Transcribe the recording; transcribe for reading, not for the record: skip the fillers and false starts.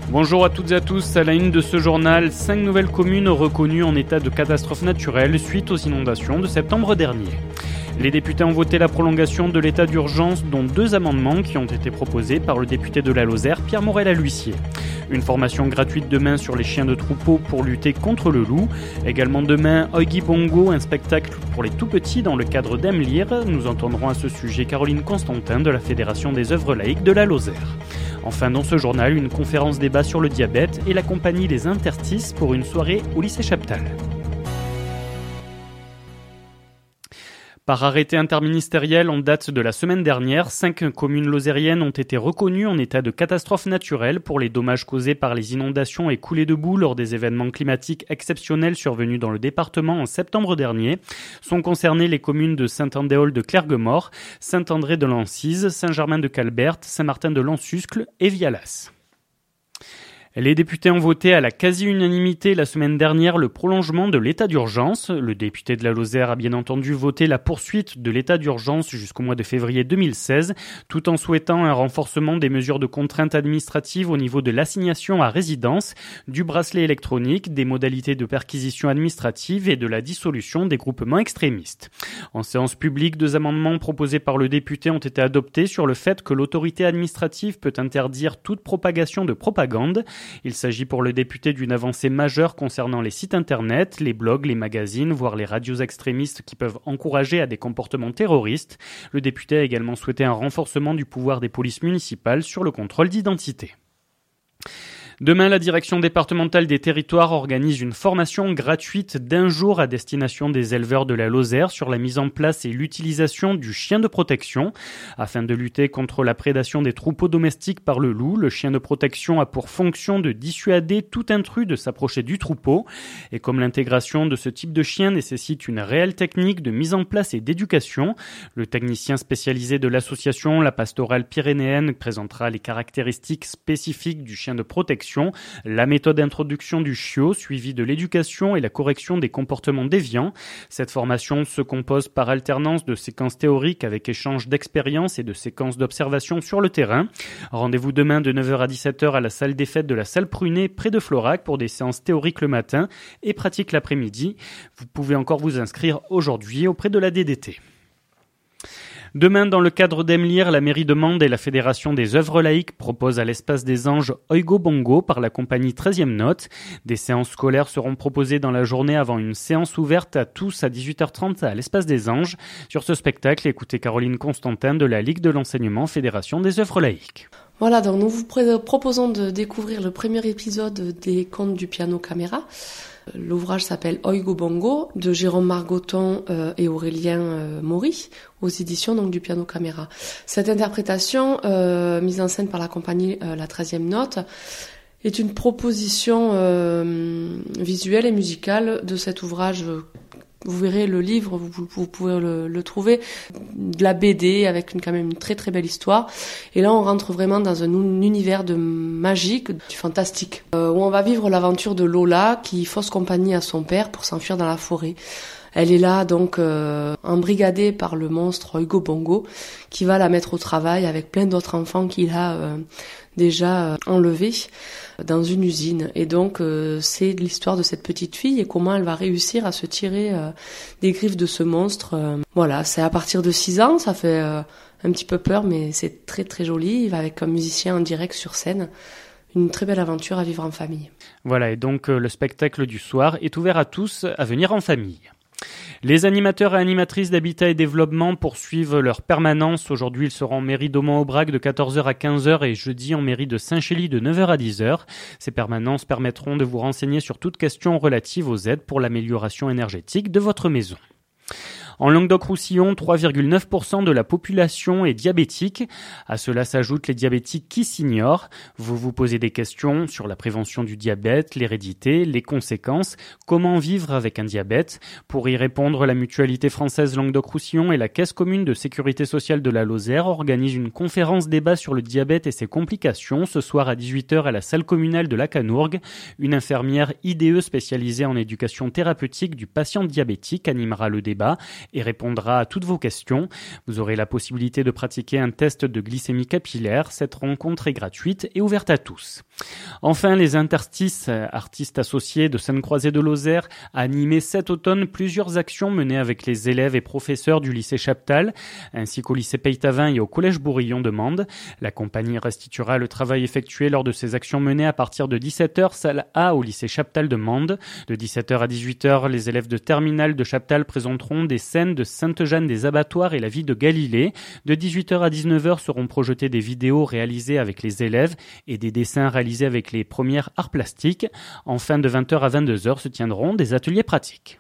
Bonjour à toutes et à tous, à la une de ce journal, 5 nouvelles communes reconnues en état de catastrophe naturelle suite aux inondations de septembre dernier. Les députés ont voté la prolongation de l'état d'urgence, dont 2 amendements qui ont été proposés par le député de la Lozère, Pierre Morel à l'huissier. Une formation gratuite demain sur les chiens de troupeau pour lutter contre le loup. Également demain, Oigi Bongo, un spectacle pour les tout-petits dans le cadre d'Emlir. Nous entendrons à ce sujet Caroline Constantin de la Fédération des œuvres laïques de la Lozère. Enfin, dans ce journal, une conférence débat sur le diabète et la compagnie Les Interstices pour une soirée au lycée Chaptal. Par arrêté interministériel en date de la semaine dernière, 5 communes lozériennes ont été reconnues en état de catastrophe naturelle pour les dommages causés par les inondations et coulées de boue lors des événements climatiques exceptionnels survenus dans le département en septembre dernier. Sont concernées les communes de Saint-Andéol de Clergemort, Saint-André de Lancise, Saint-Germain de Calberte, Saint-Martin de Lansuscle et Vialas. Les députés ont voté à la quasi-unanimité la semaine dernière le prolongement de l'état d'urgence. Le député de la Lozère a bien entendu voté la poursuite de l'état d'urgence jusqu'au mois de février 2016, tout en souhaitant un renforcement des mesures de contrainte administrative au niveau de l'assignation à résidence, du bracelet électronique, des modalités de perquisition administrative et de la dissolution des groupements extrémistes. En séance publique, 2 amendements proposés par le député ont été adoptés sur le fait que l'autorité administrative peut interdire toute propagation de propagande. Il s'agit pour le député d'une avancée majeure concernant les sites internet, les blogs, les magazines, voire les radios extrémistes qui peuvent encourager à des comportements terroristes. Le député a également souhaité un renforcement du pouvoir des polices municipales sur le contrôle d'identité. Demain, la direction départementale des territoires organise une formation gratuite d'1 jour à destination des éleveurs de la Lozère sur la mise en place et l'utilisation du chien de protection. Afin de lutter contre la prédation des troupeaux domestiques par le loup, le chien de protection a pour fonction de dissuader tout intrus de s'approcher du troupeau. Et comme l'intégration de ce type de chien nécessite une réelle technique de mise en place et d'éducation, le technicien spécialisé de l'association La Pastorale Pyrénéenne présentera les caractéristiques spécifiques du chien de protection, la méthode d'introduction du chiot, suivie de l'éducation et la correction des comportements déviants. Cette formation se compose par alternance de séquences théoriques avec échange d'expériences et de séquences d'observation sur le terrain. Rendez-vous demain de 9h à 17h à la salle des fêtes de la salle Prunet près de Florac pour des séances théoriques le matin et pratiques l'après-midi. Vous pouvez encore vous inscrire aujourd'hui auprès de la DDT. Demain, dans le cadre d'Emlir, la mairie de Mende et la Fédération des œuvres laïques proposent à l'Espace des Anges Oigo Bongo par la compagnie 13e Note. Des séances scolaires seront proposées dans la journée avant une séance ouverte à tous à 18h30 à l'Espace des Anges. Sur ce spectacle, écoutez Caroline Constantin de la Ligue de l'enseignement Fédération des œuvres laïques. Voilà, donc nous vous proposons de découvrir le premier épisode des Contes du piano caméra. L'ouvrage s'appelle Oigo Bongo de Jérôme Margoton et Aurélien Maury aux éditions donc du piano caméra. Cette interprétation mise en scène par la compagnie La 13e Note est une proposition visuelle et musicale de cet ouvrage. Vous verrez le livre, vous pouvez le trouver, de la BD avec quand même une très très belle histoire. Et là, on rentre vraiment dans un univers de magique, du fantastique, où on va vivre l'aventure de Lola qui fausse compagnie à son père pour s'enfuir dans la forêt. Elle est là donc embrigadée par le monstre Oigo Bongo qui va la mettre au travail avec plein d'autres enfants qu'il a déjà enlevés dans une usine. Et donc c'est l'histoire de cette petite fille et comment elle va réussir à se tirer des griffes de ce monstre. Voilà, c'est à partir de 6 ans, ça fait un petit peu peur mais c'est très très joli. Il va avec un musicien en direct sur scène. Une très belle aventure à vivre en famille. Voilà, et donc le spectacle du soir est ouvert à tous à venir en famille. Les animateurs et animatrices d'Habitat et Développement poursuivent leur permanence. Aujourd'hui, ils seront en mairie d'Aumont-Aubrac de 14h à 15h et jeudi en mairie de Saint-Chély de 9h à 10h. Ces permanences permettront de vous renseigner sur toute question relative aux aides pour l'amélioration énergétique de votre maison. En Languedoc-Roussillon, 3,9% de la population est diabétique. À cela s'ajoutent les diabétiques qui s'ignorent. Vous vous posez des questions sur la prévention du diabète, l'hérédité, les conséquences, comment vivre avec un diabète. Pour y répondre, la Mutualité française Languedoc-Roussillon et la Caisse commune de sécurité sociale de la Lozère organisent une conférence débat sur le diabète et ses complications ce soir à 18h à la salle communale de la Canourgue. Une infirmière IDE spécialisée en éducation thérapeutique du patient diabétique animera le débat et répondra à toutes vos questions. Vous aurez la possibilité de pratiquer un test de glycémie capillaire. Cette rencontre est gratuite et ouverte à tous. Enfin, les Interstices, artistes associés de Sainte-Croisée-de-Lozère, a animé cet automne plusieurs actions menées avec les élèves et professeurs du lycée Chaptal, ainsi qu'au lycée Peytavin et au collège Bourillon de Mende. La compagnie restituera le travail effectué lors de ces actions menées à partir de 17h, salle A au lycée Chaptal de Mende. De 17h à 18h, les élèves de terminale de Chaptal présenteront des scènes de Sainte-Jeanne des Abattoirs et la vie de Galilée. De 18h à 19h seront projetées des vidéos réalisées avec les élèves et des dessins réalisés avec les premières arts plastiques. En fin de 20h à 22h se tiendront des ateliers pratiques.